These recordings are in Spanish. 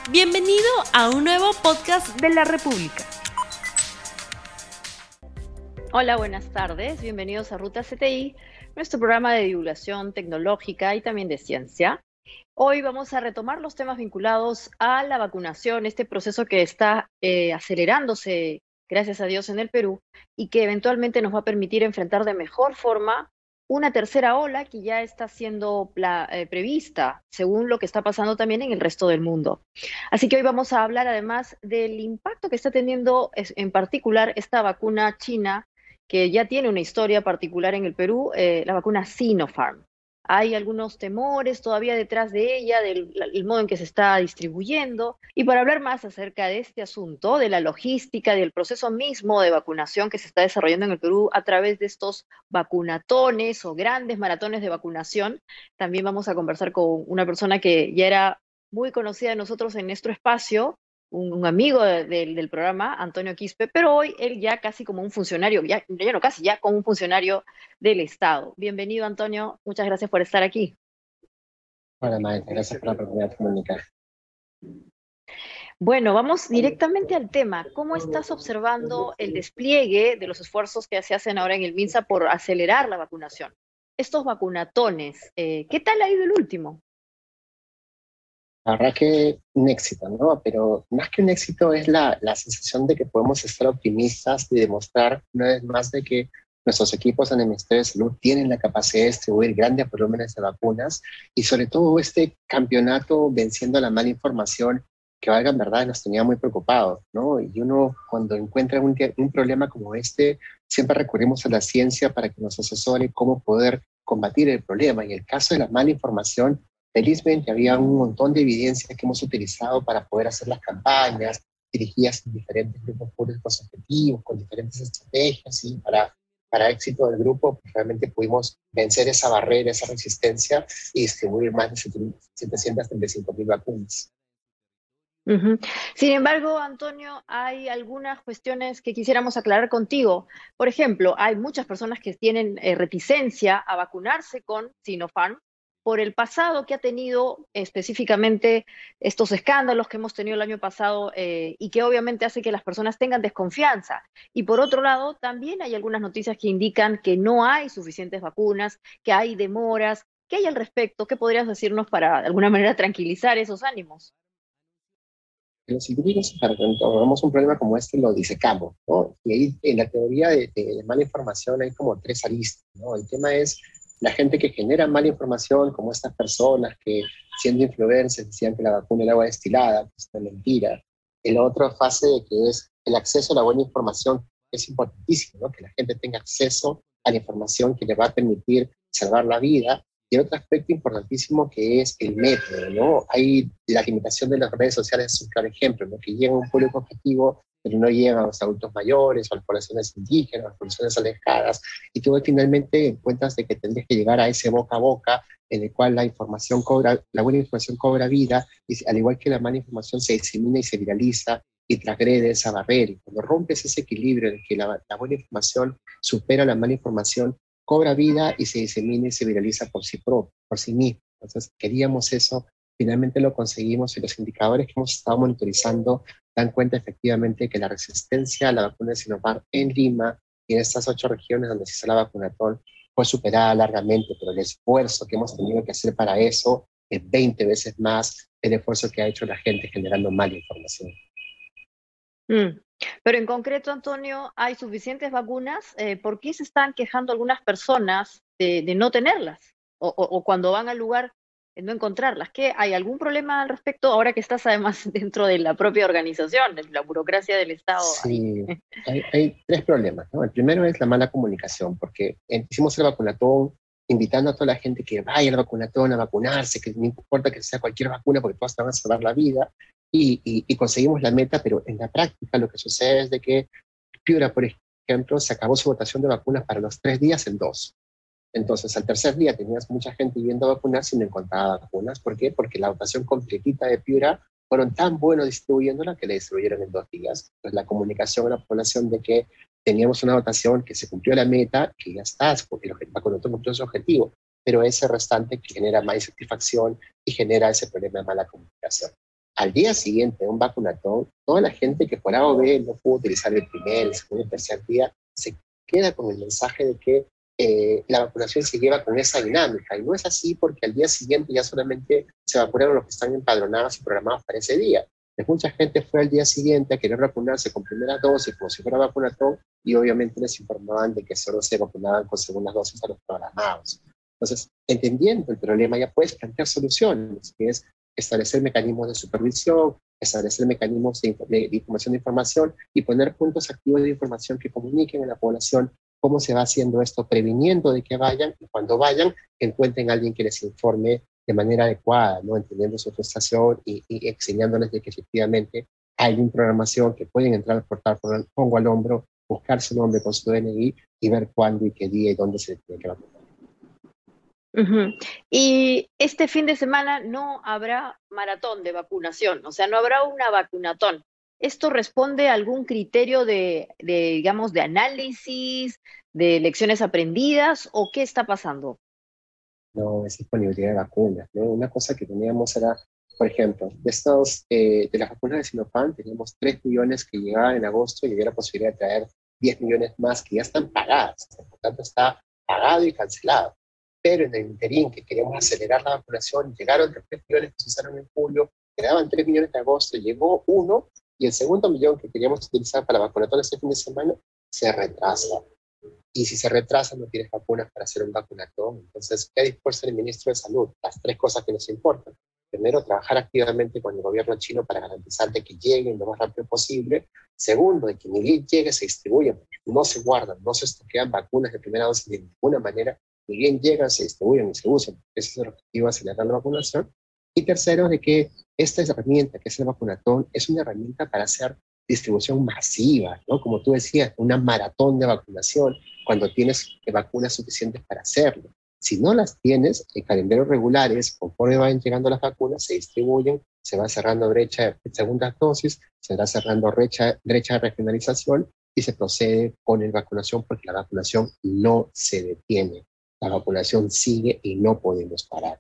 Bienvenido a un nuevo podcast de la República. Hola, buenas tardes. Bienvenidos a Ruta CTI, nuestro programa de divulgación tecnológica y también de ciencia. Hoy vamos a retomar los temas vinculados a la vacunación, este proceso que está acelerándose, gracias a Dios, en el Perú y que eventualmente nos va a permitir enfrentar de mejor forma una tercera ola que ya está siendo prevista, según lo que está pasando también en el resto del mundo. Así que hoy vamos a hablar además del impacto que está teniendo en particular esta vacuna china, que ya tiene una historia particular en el Perú, la vacuna Sinopharm. Hay algunos temores todavía detrás de ella, del modo en que se está distribuyendo. Y para hablar más acerca de este asunto, de la logística, del proceso mismo de vacunación que se está desarrollando en el Perú a través de estos vacunatones o grandes maratones de vacunación, también vamos a conversar con una persona que ya era muy conocida de nosotros en nuestro espacio, un amigo del programa, Antonio Quispe, pero hoy él ya casi como un funcionario, ya no casi, ya como un funcionario del Estado. Bienvenido, Antonio, muchas gracias por estar aquí. Hola, maestra, gracias por la oportunidad de comunicar. Bueno, vamos directamente al tema. ¿Cómo estás observando el despliegue de los esfuerzos que se hacen ahora en el MINSA por acelerar la vacunación? Estos vacunatones, ¿qué tal ha ido el último? La verdad que un éxito, ¿no? Pero más que un éxito es la sensación de que podemos estar optimistas y demostrar una vez más de que nuestros equipos en el Ministerio de Salud tienen la capacidad de distribuir grandes volúmenes de vacunas y sobre todo este campeonato venciendo la mala información que, valga en verdad, nos tenía muy preocupados, ¿no? Y uno cuando encuentra un problema como este, siempre recurrimos a la ciencia para que nos asesore cómo poder combatir el problema. Y el caso de la mala información, felizmente había un montón de evidencia que hemos utilizado para poder hacer las campañas dirigidas en diferentes grupos públicos objetivos, con diferentes estrategias, y para éxito del grupo, pues realmente pudimos vencer esa barrera, esa resistencia y distribuir más de 735.000 vacunas. Uh-huh. Sin embargo, Antonio, hay algunas cuestiones que quisiéramos aclarar contigo. Por ejemplo, hay muchas personas que tienen reticencia a vacunarse con Sinopharm por el pasado que ha tenido específicamente estos escándalos que hemos tenido el año pasado y que obviamente hace que las personas tengan desconfianza. Y por otro lado, también hay algunas noticias que indican que no hay suficientes vacunas, que hay demoras. ¿Qué hay al respecto? ¿Qué podrías decirnos para de alguna manera tranquilizar esos ánimos? Los individuos, para cuando hagamos un problema como este, lo disecamos, ¿no? Y ahí en la teoría de mala información hay como tres aristas, ¿no? El tema es la gente que genera mala información, como estas personas que, siendo influencers, decían que la vacuna era agua destilada, pues es mentira. La otra fase de que es el acceso a la buena información, que es importantísimo, ¿no? Que la gente tenga acceso a la información que le va a permitir salvar la vida. Y el otro aspecto importantísimo que es el método, ¿no? Hay la limitación de las redes sociales, es un claro ejemplo, ¿no? Que llegan a un público objetivo, pero no llegan a los adultos mayores, o a las poblaciones indígenas, a las poblaciones alejadas, y tú finalmente encuentras de que tendrías que llegar a ese boca a boca, en el cual la información cobra, la buena información cobra vida, y al igual que la mala información se disemina y se viraliza, y transgrede esa barrera. Y cuando rompes ese equilibrio en el que la buena información supera la mala información, cobra vida y se disemina y se viraliza por sí mismo. Entonces, queríamos eso, finalmente lo conseguimos y los indicadores que hemos estado monitorizando dan cuenta efectivamente que la resistencia a la vacuna de Sinopharm en Lima y en estas 8 regiones donde se hizo la vacunatón fue superada largamente, pero el esfuerzo que hemos tenido que hacer para eso es 20 veces más el esfuerzo que ha hecho la gente generando mala información. Pero en concreto, Antonio, ¿hay suficientes vacunas? ¿Por qué se están quejando algunas personas de no tenerlas? O cuando van al lugar, no encontrarlas. ¿Qué? ¿Hay algún problema al respecto ahora que estás además dentro de la propia organización, de la burocracia del Estado? Sí, hay 3 problemas, ¿no? El primero es la mala comunicación, porque hicimos el vacunatón invitando a toda la gente que vaya al vacunatón a vacunarse, que no importa que sea cualquier vacuna, porque todas te van a salvar la vida, y conseguimos la meta, pero en la práctica lo que sucede es de que Piura, por ejemplo, se acabó su votación de vacunas para los 3 días en 2. Entonces, al tercer día tenías mucha gente yendo a vacunarse y no encontraba vacunas. ¿Por qué? Porque la votación completita de Piura fueron tan buenos distribuyéndola que la distribuyeron en 2 días. Entonces, la comunicación a la población de que teníamos una votación que se cumplió la meta, que ya está, porque el vacunatón cumplió su objetivo, pero ese restante que genera más insatisfacción y genera ese problema de mala comunicación. al día siguiente de un vacunatón, toda la gente que por A o B no pudo utilizar el primer, el segundo, el tercer día, se queda con el mensaje de que la vacunación se lleva con esa dinámica. Y no es así porque al día siguiente ya solamente se vacunaron los que están empadronados y programados para ese día. Pues mucha gente fue al día siguiente a querer vacunarse con primera dosis como si fuera vacunatón y obviamente les informaban de que solo se vacunaban con segundas dosis a los programados. Entonces, entendiendo el problema, ya puedes plantear soluciones, que es establecer mecanismos de supervisión, establecer mecanismos de información y poner puntos activos de información que comuniquen a la población cómo se va haciendo esto, previniendo de que vayan y cuando vayan encuentren a alguien que les informe de manera adecuada, ¿no? Entendiendo su frustración y enseñándoles de que efectivamente hay una programación que pueden entrar al portal, pongo al hombro, buscar su nombre con su DNI y ver cuándo y qué día y dónde se tiene que vacunar. Y este fin de semana no habrá maratón de vacunación, o sea, no habrá una vacunatón. ¿Esto responde a algún criterio digamos, de análisis, de lecciones aprendidas o qué está pasando? No, es disponibilidad de vacunas, ¿no? Una cosa que teníamos era, por ejemplo, de las vacunas de Sinopharm teníamos 3 millones que llegaban en agosto y había la posibilidad de traer 10 millones más que ya están pagadas, por lo tanto está pagado y cancelado. Pero en el interín que queríamos acelerar la vacunación, llegaron 3 millones que se usaron en julio, quedaban 3 millones de agosto, llegó uno y el segundo millón que queríamos utilizar para vacunatón este fin de semana se retrasa. Y si se retrasa, no tienes vacunas para hacer un vacunatón. Entonces, ¿qué ha dispuesto el ministro de Salud? Las 3 cosas que nos importan. Primero, trabajar activamente con el gobierno chino para garantizar de que lleguen lo más rápido posible. Segundo, de que ni bien llegue, se distribuyan. No se guardan, no se estoquean vacunas de primera dosis de ninguna manera. Ni bien llegan, se distribuyen y se usan. Ese es el objetivo, acelerar la vacunación. Y tercero, de que esta herramienta, que es el vacunatón, es una herramienta para hacer distribución masiva, ¿no? Como tú decías, una maratón de vacunación, cuando tienes vacunas suficientes para hacerlo. Si no las tienes, en calendarios regulares, conforme van llegando las vacunas, se distribuyen, se va cerrando brecha de segundas dosis, se va cerrando brecha de regionalización y se procede con la vacunación porque la vacunación no se detiene. La vacunación sigue y no podemos parar.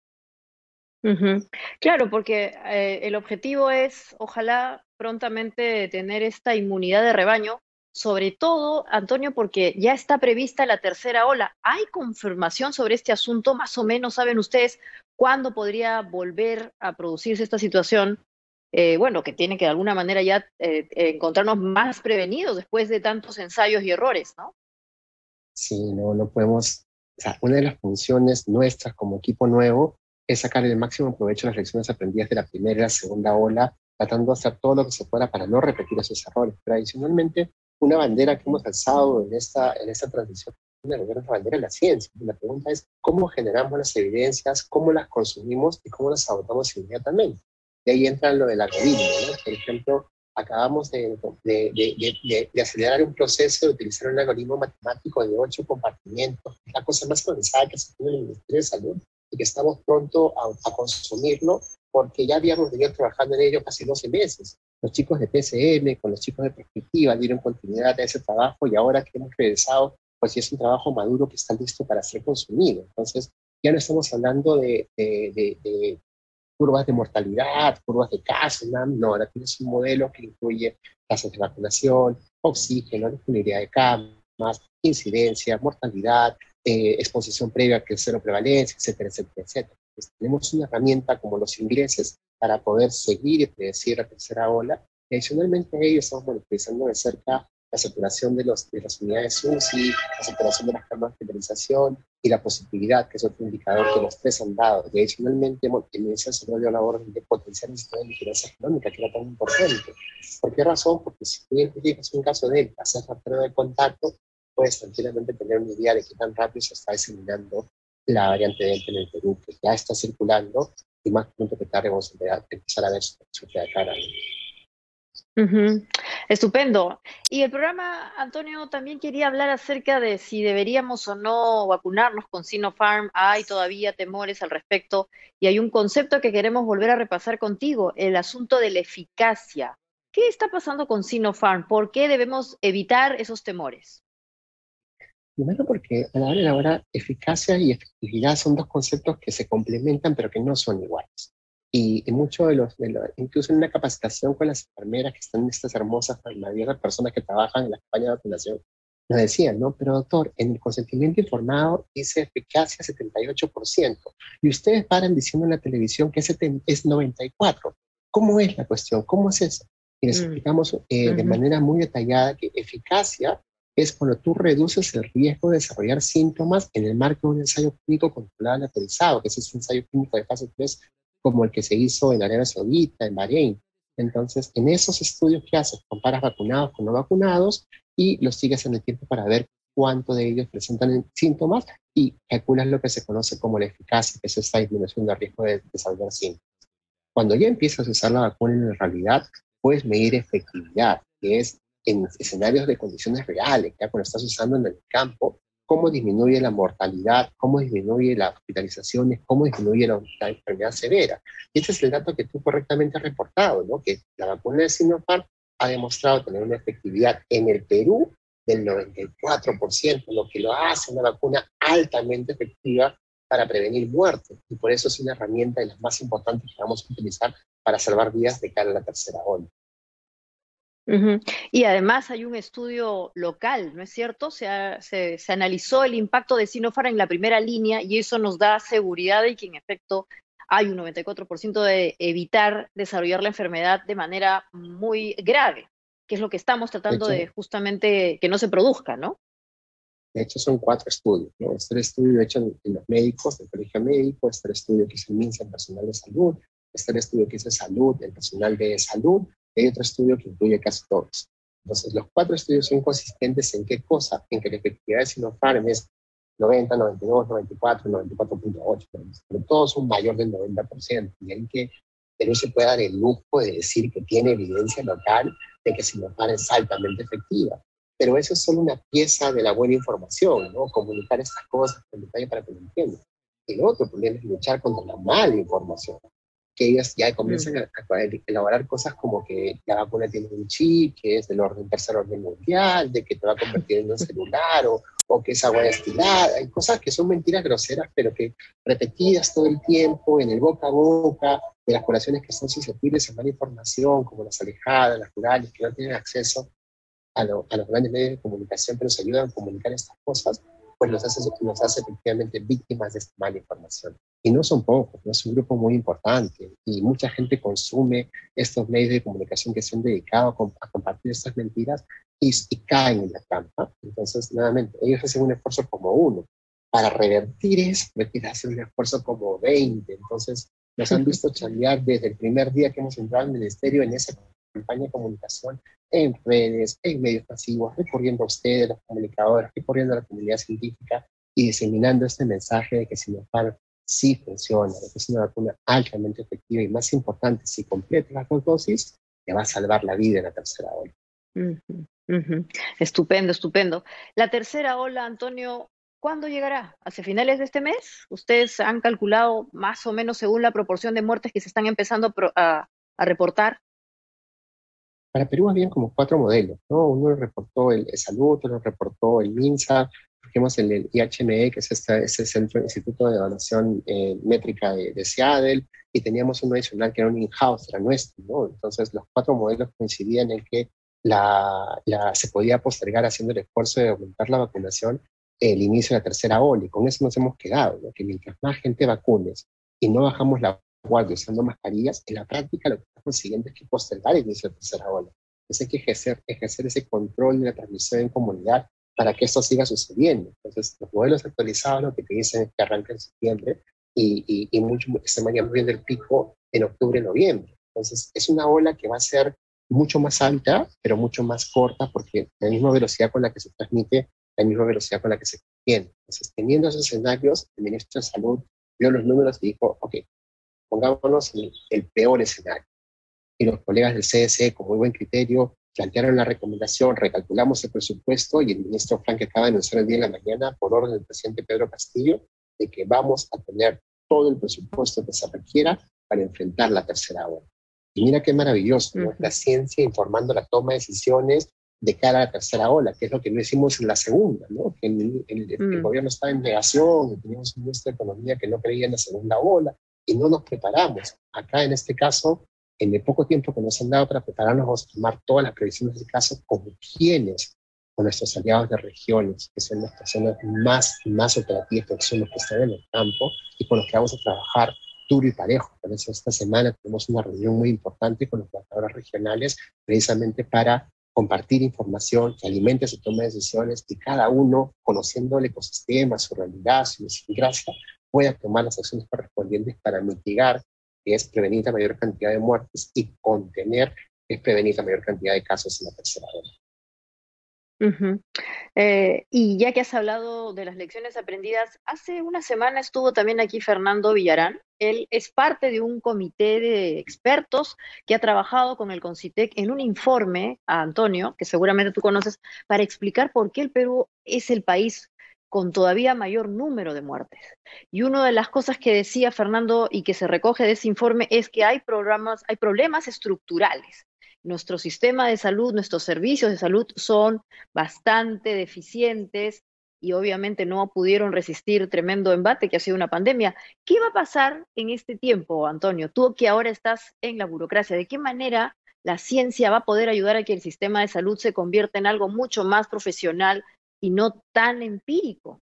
Claro, porque el objetivo es, ojalá, prontamente tener esta inmunidad de rebaño, sobre todo, Antonio, porque ya está prevista la tercera ola. ¿Hay confirmación sobre este asunto? Más o menos, ¿saben ustedes cuándo podría volver a producirse esta situación? Bueno, que tiene que de alguna manera ya encontrarnos más prevenidos después de tantos ensayos y errores, ¿no? Sí, no podemos, o sea, una de las funciones nuestras como equipo nuevo es sacar el máximo provecho de las lecciones aprendidas de la primera y la segunda ola, tratando de hacer todo lo que se pueda para no repetir esos errores. Pero adicionalmente, una bandera que hemos alzado en esta transición es la bandera de la ciencia. La pregunta es cómo generamos las evidencias, cómo las consumimos y cómo las abordamos inmediatamente. Y ahí entra lo del algoritmo, ¿no? Por ejemplo, acabamos de acelerar un proceso de utilizar un algoritmo matemático de 8 compartimentos, la cosa más avanzada que se tiene en el Ministerio de Salud, y que estamos pronto a consumirlo porque ya habíamos venido trabajando en ello casi 12 meses. Los chicos de PCM con los chicos de Perspectiva dieron continuidad a ese trabajo y ahora que hemos regresado, pues ya es un trabajo maduro que está listo para ser consumido. Entonces, ya no estamos hablando de curvas de mortalidad, curvas de casos, no, ahora tienes un modelo que incluye tasas de vacunación, oxígeno, disponibilidad de camas, incidencia, mortalidad, exposición previa que es cero prevalencia, etcétera, etcétera, etcétera. Entonces, tenemos una herramienta como los ingleses para poder seguir y predecir la tercera ola. Y adicionalmente a ello estamos monitorizando de cerca la saturación de las unidades UCI, la saturación de las camas de hospitalización y la positividad, que es otro indicador que los 3 han dado. Y adicionalmente, el Ministerio se dio la orden de potenciar el sistema de vigilancia económica, que era tan importante. ¿Por qué razón? Porque si tú identificas un caso de él, haces la prueba de contacto, puedes tranquilamente tener una idea de qué tan rápido se está diseminando la variante Delta en el Perú, que ya está circulando y más pronto que tarde vamos a empezar a ver su cara. Estupendo. Y el programa, Antonio, también quería hablar acerca de si deberíamos o no vacunarnos con Sinopharm. Hay todavía temores al respecto y hay un concepto que queremos volver a repasar contigo, el asunto de la eficacia. ¿Qué está pasando con Sinopharm? ¿Por qué debemos evitar esos temores? Primero porque a la hora de la hora, eficacia y efectividad son 2 conceptos que se complementan pero que no son iguales. Y mucho incluso en una capacitación con las enfermeras, que están estas hermosas, maravillosas personas que trabajan en la campaña de vacunación, nos decían, ¿no? Pero doctor, en el consentimiento informado dice eficacia 78%, y ustedes paran diciendo en la televisión que es 94%. ¿Cómo es la cuestión? ¿Cómo es eso? Y les explicamos de manera muy detallada que eficacia es cuando tú reduces el riesgo de desarrollar síntomas en el marco de un ensayo clínico controlado y autorizado, que es ese ensayo clínico de fase 3, como el que se hizo en Arabia Saudita, en Bahrein. Entonces, en esos estudios que haces, comparas vacunados con no vacunados y los sigues en el tiempo para ver cuánto de ellos presentan síntomas y calculas lo que se conoce como la eficacia, que es esta disminución del riesgo de desarrollar síntomas. Cuando ya empiezas a usar la vacuna en realidad, puedes medir efectividad, que es en escenarios de condiciones reales, ya cuando estás usando en el campo, cómo disminuye la mortalidad, cómo disminuye las hospitalizaciones, cómo disminuye la enfermedad severa. Y este es el dato que tú correctamente has reportado, ¿no? Que la vacuna de Sinopharm ha demostrado tener una efectividad en el Perú del 94%, lo que lo hace una vacuna altamente efectiva para prevenir muerte. Y por eso es una herramienta de las más importantes que vamos a utilizar para salvar vidas de cara a la tercera ola. Y además hay un estudio local, ¿no es cierto? Se analizó el impacto de Sinopharm en la primera línea y eso nos da seguridad de que en efecto hay un 94% de evitar desarrollar la enfermedad de manera muy grave, que es lo que estamos tratando de justamente que no se produzca, ¿no? De hecho, son 4 estudios, ¿no? Este estudio hecho en los médicos, del colegio médico, este estudio que hizo el MINSA en personal de salud, este estudio que hizo salud, en personal de salud, y hay otro estudio que incluye casi todos. Entonces, los 4 estudios son consistentes en qué cosa, en que la efectividad de Sinopharm es 90, 92, 94, 94.8, pero todos son mayor del 90%, y en que Perú se puede dar el lujo de decir que tiene evidencia local de que Sinopharm es altamente efectiva. Pero eso es solo una pieza de la buena información, ¿no? Comunicar estas cosas en detalle para que lo entiendan. El otro problema es luchar contra la mala información, que ellos ya comienzan a elaborar cosas como que la vacuna tiene un chip, que es del tercer orden mundial, de que te va a convertir en un celular, o que es agua destilada. Hay cosas que son mentiras groseras, pero que repetidas todo el tiempo, en el boca a boca, de las poblaciones que son susceptibles a mala información, como las alejadas, las rurales, que no tienen acceso a los grandes medios de comunicación que nos ayudan a comunicar estas cosas, pues nos hace efectivamente víctimas de esta mala información. Y no son pocos, ¿no? Es un grupo muy importante y mucha gente consume estos medios de comunicación que se han dedicado a compartir estas mentiras y caen en la trampa. Entonces, nuevamente, ellos hacen un esfuerzo como 1. Para revertir eso, hacen un esfuerzo como 20. Entonces, nos han visto chambear desde el primer día que hemos entrado al ministerio en esa campaña de comunicación, en redes, en medios masivos, recurriendo a ustedes, los comunicadores, recurriendo a la comunidad científica y diseminando este mensaje de que Sinopharm sí funciona, de que es una vacuna altamente efectiva y, más importante, si completa las 2 dosis, te va a salvar la vida en la tercera ola. Estupendo, estupendo. La tercera ola, Antonio, ¿cuándo llegará? ¿Hacia finales de este mes? ¿Ustedes han calculado más o menos según la proporción de muertes que se están empezando a reportar? Para Perú habían como 4 modelos, ¿no? Uno lo reportó el Salud, otro lo reportó el MINSA, tenemos el IHME, que es ese centro, Instituto de Evaluación Métrica de Seattle, y teníamos uno adicional que era un in-house, era nuestro, ¿no? Entonces los 4 modelos coincidían en que se podía postergar haciendo el esfuerzo de aumentar la vacunación el inicio de la tercera ola, y con eso nos hemos quedado, ¿no? Que mientras más gente vacunes y no bajamos la guardia usando mascarillas, en la práctica lo que está consiguiendo es que postergar el inicio de la tercera ola. Entonces hay que ejercer ese control de la transmisión en comunidad para que esto siga sucediendo. Entonces los modelos actualizados lo que te dicen es que arranca en septiembre y se vaya moviendo el pico en octubre, noviembre. Entonces es una ola que va a ser mucho más alta, pero mucho más corta, porque la misma velocidad con la que se transmite, la misma velocidad con la que se contiene. Entonces, teniendo esos escenarios, el ministro de Salud vio los números y dijo, ok, pongámonos el peor escenario. Y los colegas del CDC, con muy buen criterio, plantearon la recomendación, recalculamos el presupuesto y el ministro Frank acaba de anunciar el día de la mañana, por orden del presidente Pedro Castillo, de que vamos a tener todo el presupuesto que se requiera para enfrentar la tercera ola. Y mira qué maravilloso, ¿no? La ciencia informando la toma de decisiones de cara a la tercera ola, que es lo que no hicimos en la segunda, ¿no? Que el gobierno estaba en negación, teníamos un ministro de Economía que no creía en la segunda ola, y no nos preparamos. Acá en este caso, en el poco tiempo que nos han dado para prepararnos, vamos a tomar todas las previsiones del caso con quienes, con nuestros aliados de regiones, que son las personas más operativas, que son los que están en el campo y con los que vamos a trabajar duro y parejo. Por eso esta semana tenemos una reunión muy importante con los trabajadores regionales, precisamente para compartir información que alimente su toma de decisiones y cada uno, conociendo el ecosistema, su realidad, su idiosincrasia, pueda tomar las acciones correspondientes para mitigar, que es prevenir la mayor cantidad de muertes, y contener, que es prevenir la mayor cantidad de casos en la tercera ola. Ujú. Y ya que has hablado de las lecciones aprendidas, hace una semana estuvo también aquí Fernando Villarán. Él es parte de un comité de expertos que ha trabajado con el CONCITEC en un informe a Antonio, que seguramente tú conoces, para explicar por qué el Perú es el país con todavía mayor número de muertes. Y una de las cosas que decía Fernando y que se recoge de ese informe es que hay problemas estructurales. Nuestro sistema de salud, nuestros servicios de salud son bastante deficientes y obviamente no pudieron resistir tremendo embate que ha sido una pandemia. ¿Qué va a pasar en este tiempo, Antonio? Tú que ahora estás en la burocracia, ¿de qué manera la ciencia va a poder ayudar a que el sistema de salud se convierta en algo mucho más profesional y no tan empírico?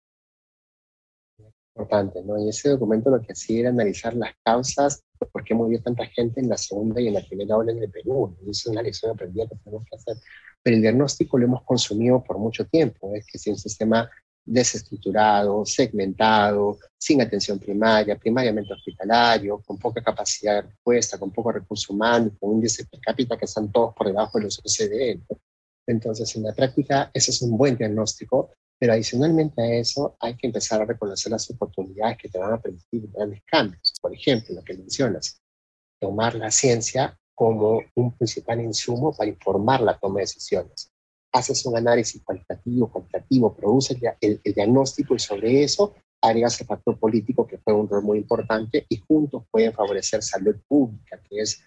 Importante, ¿no? Y ese documento lo que hacía era analizar las causas de por qué murió tanta gente en la segunda y en la primera ola en el Perú. Y es una lección aprendida que tenemos que hacer. Pero el diagnóstico lo hemos consumido por mucho tiempo. Es que es un sistema desestructurado, segmentado, sin atención primaria, primariamente hospitalario, con poca capacidad de respuesta, con poco recurso humano, con índices per cápita que están todos por debajo de los OCDE, ¿no? Entonces, en la práctica, ese es un buen diagnóstico, pero adicionalmente a eso hay que empezar a reconocer las oportunidades que te van a permitir grandes cambios. Por ejemplo, lo que mencionas, tomar la ciencia como un principal insumo para informar la toma de decisiones. Haces un análisis cuantitativo, produces el diagnóstico y sobre eso agregas el factor político que juega un rol muy importante y juntos pueden favorecer salud pública, que es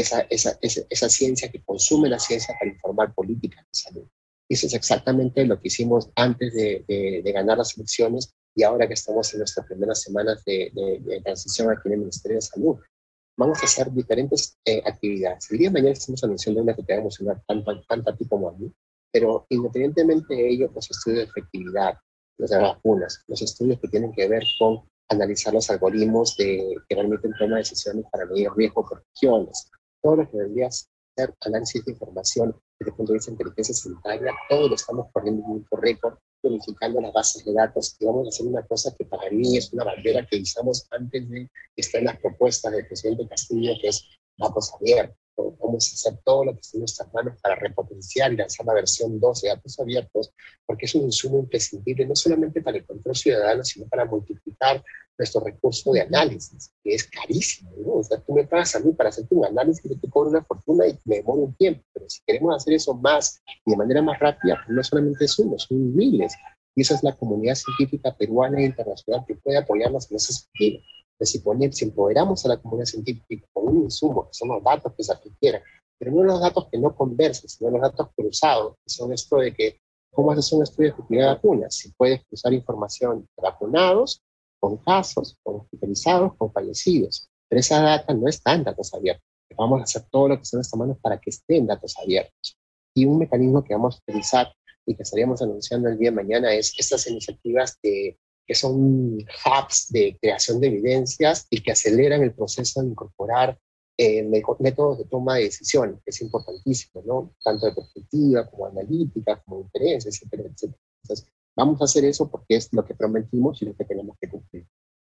esa ciencia que consume la ciencia para informar políticas de salud. Eso es exactamente lo que hicimos antes de ganar las elecciones y ahora que estamos en nuestras primeras semanas de transición aquí en el Ministerio de Salud. Vamos a hacer diferentes actividades. El día de mañana estamos anunciando una que te va a emocionar tanto a ti como a mí, pero independientemente de ello, los estudios de efectividad, las vacunas, los estudios que tienen que ver con analizar los algoritmos que permiten tomar decisiones para medir riesgo por regiones, todo lo que debería ser análisis de información desde el punto de vista de inteligencia sanitaria, todo lo estamos poniendo en un récord, unificando las bases de datos, y vamos a hacer una cosa que para mí es una bandera que hicimos antes de estar en las propuestas del presidente Castillo, que es datos abiertos. Vamos a hacer todo lo que esté en nuestras manos para repotenciar y lanzar la versión 2 de datos abiertos, porque es un insumo imprescindible no solamente para el control ciudadano, sino para multiplicar nuestro recurso de análisis, que es carísimo, ¿no? O sea, tú me pagas a mí para hacerte un análisis que te cobra una fortuna y me demora un tiempo, pero si queremos hacer eso más y de manera más rápida, pues no solamente es uno, son miles. Y esa es la comunidad científica peruana e internacional que puede apoyarnos en ese sentido. Si empoderamos a la comunidad científica con un insumo, que son los datos que se requieran, pero no los datos que no conversen, sino los datos cruzados, que son esto de que, ¿cómo haces un estudio de efectividad de vacunas? Si puedes cruzar información de vacunados, con casos, con hospitalizados, con fallecidos. Pero esa data no está en datos abiertos. Vamos a hacer todo lo que está en nuestras manos para que esté en datos abiertos. Y un mecanismo que vamos a utilizar y que estaríamos anunciando el día de mañana es estas iniciativas que son hubs de creación de evidencias y que aceleran el proceso de incorporar métodos de toma de decisiones, que es importantísimo, ¿no? Tanto de perspectiva como analítica, como de interés, etcétera, etcétera. Entonces, vamos a hacer eso porque es lo que prometimos y lo que tenemos que cumplir.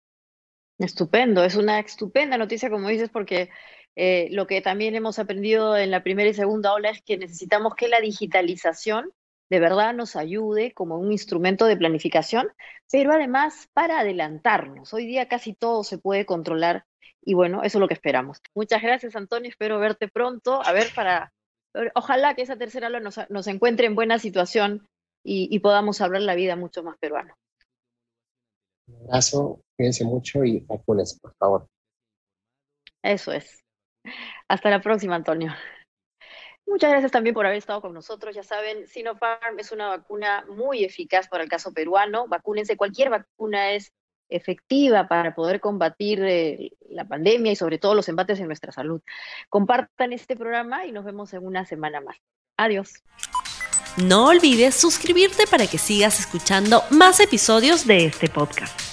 Estupendo, es una estupenda noticia, como dices, porque lo que también hemos aprendido en la primera y segunda ola es que necesitamos que la digitalización de verdad nos ayude como un instrumento de planificación, pero además para adelantarnos. Hoy día casi todo se puede controlar y bueno, eso es lo que esperamos. Muchas gracias, Antonio, espero verte pronto. A ver, ojalá que esa tercera ola nos encuentre en buena situación y podamos hablar la vida mucho más peruana. Un abrazo, cuídense mucho y vacúnense, por favor. Eso es. Hasta la próxima, Antonio. Muchas gracias también por haber estado con nosotros. Ya saben, Sinopharm es una vacuna muy eficaz para el caso peruano. Vacúnense, cualquier vacuna es efectiva para poder combatir la pandemia y sobre todo los embates en nuestra salud. Compartan este programa y nos vemos en una semana más. Adiós. No olvides suscribirte para que sigas escuchando más episodios de este podcast.